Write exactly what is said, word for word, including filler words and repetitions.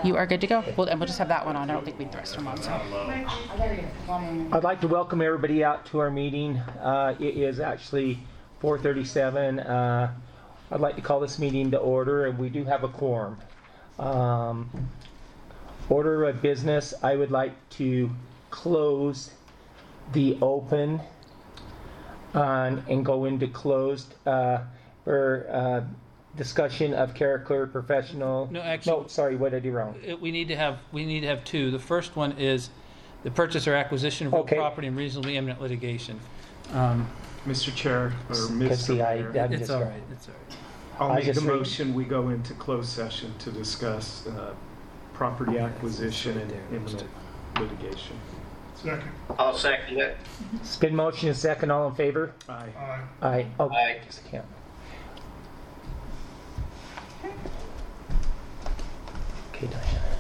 You are good to go. Well, and we'll just have that one on. I don't think we need the rest of them on. So. I'd like to welcome everybody out to our meeting. Uh, it is actually four thirty-seven. Uh, I'd like to call this meeting to order, and we do have a quorum. Um, order of business, I would like to close the open uh, and go into closed uh, for uh, discussion of character, professional. No, actually- No, sorry, what did I do wrong? Uh, We need to have, we need to have two. The first one is the purchase or acquisition of real Okay. property and reasonably imminent litigation. Um, Mister Chair, or Because Mister see, I- Mayor, I'm It's just all going- right, it's all right. I'll I make just the read- motion, we go into closed session to discuss uh, property acquisition and imminent litigation. Second. I'll second it. It's been motion and second. All in favor? Aye. Aye. Aye. Oh, Aye. just can't. Okay, Diana.